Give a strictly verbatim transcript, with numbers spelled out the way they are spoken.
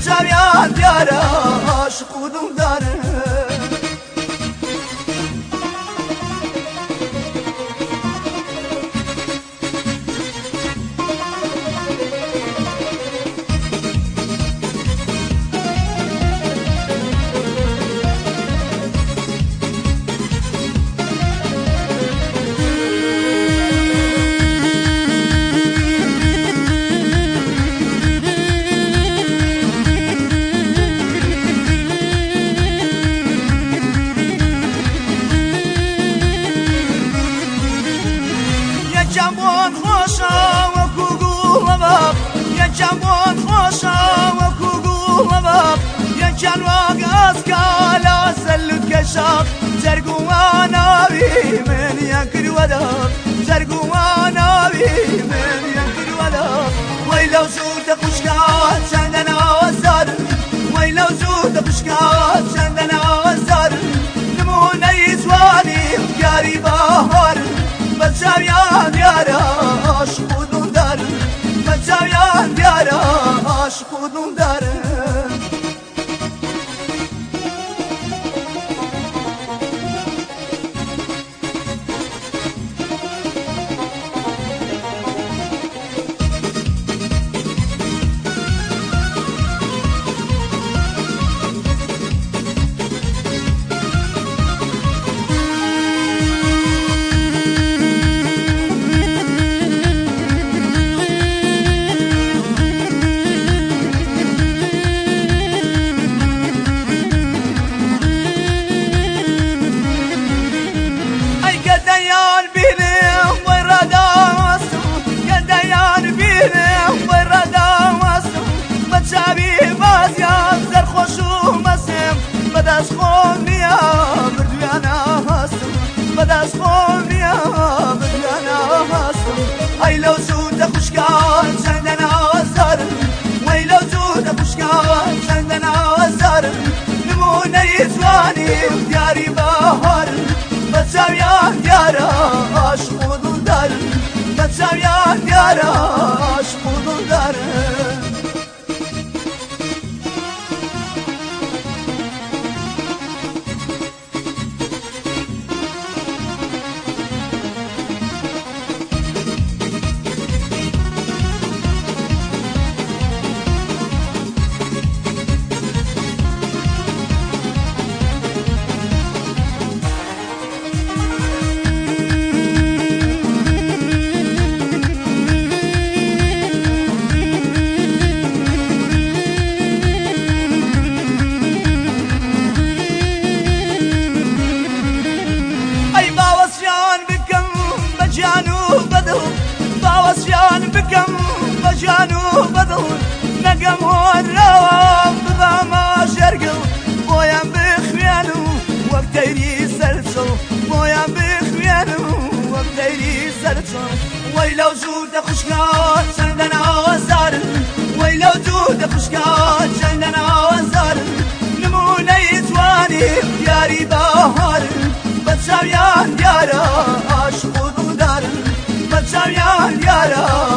بچاویان دیارە عاشق و دڵدارن جامون خوشا وەکو گوڵەباب یەکیان بۆن خۆشە وەکو گوڵەباب یەکیان واگەسکا لە سەلوت کەشاق جەرگوان ناوی من یان کردوەدەب جەرگوان ناوی من یان کردوەدەب وەی لەو زوودە خوشکا چەندە ناوەزارن وەی لەو زوودە خوشکا چەندە ناوەزارن نمونەی جوانی یاری بەهارن بچاویان دیارە عاشق و دڵدارن بچاویان دیارە عاشق و دڵدارن بەدەست خۆم نییە بردویانە هەستم بەدەست خۆم نییە بردویانە هەستم ئەی لەو زوودە خوشکان چەندە ناوەزارن وەی لەو زوودە خوشکان چەندە ناوەزارن نمونەی جوانی دیاری بەهارن بەچاویان دیارە عاشق و دڵدارن بەچاویان دیارە عاشق و دڵدارن باوەسیان بکەم بە جان و بەدڵ نەگەم هۆنراوە ببامە ژەرگڵ بۆیان بخوێن و وەک تەیری سەرچڵ بۆیان بخوێن و وەک تەیری سەرچڵ وەی لەو زوودە خوشکا چەندە ناوەزارن وەی لەو زوودە خوشکا چەندە ناوەزارن نمونەی جوانی دیاری بەهارن بەچاویان دیارە عاشق و دڵدارن بچاویان دیارە